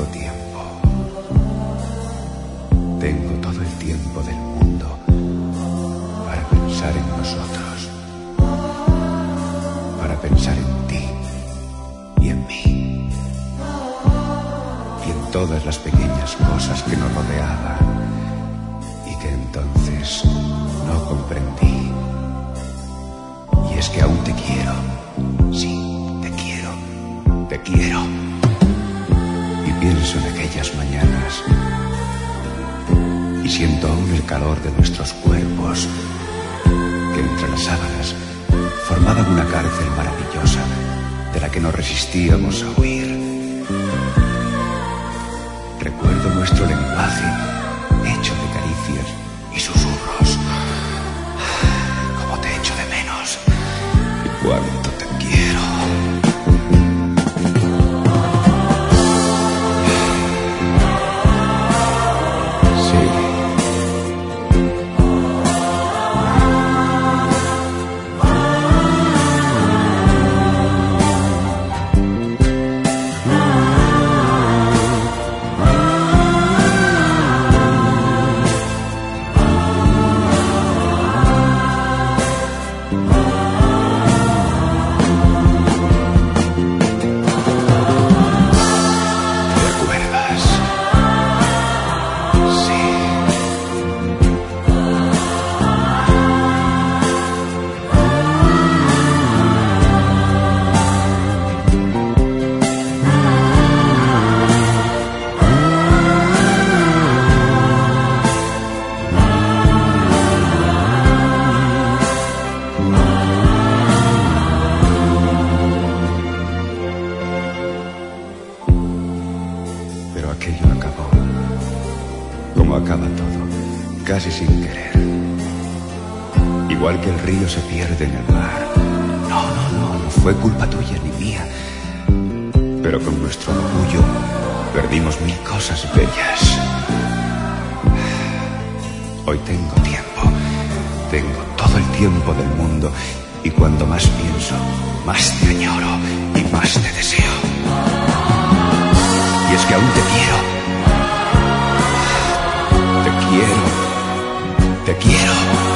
tiempo. Tengo todo el tiempo del mundo para pensar en nosotros, para pensar en ti y en mí, y en todas las pequeñas cosas que nos rodeaban y que entonces no comprendí. Y es que aún te quiero, sí, te quiero, te quiero. Y pienso en aquellas mañanas y siento aún el calor de nuestros cuerpos que entre las sábanas formaban una cárcel maravillosa de la que no resistíamos a huir. Recuerdo nuestro lenguaje hecho de caricias y susurros. Cómo te echo de menos y cuánto te quiero. Pero aquello acabó, como acaba todo, casi sin querer. Igual que el río se pierde en el mar. No fue culpa tuya ni mía. Pero con nuestro orgullo perdimos mil cosas bellas. Hoy tengo tiempo, tengo todo el tiempo del mundo. Y cuando más pienso, más te añoro y más te deseo. Y es que aún te quiero. Te quiero. Te quiero.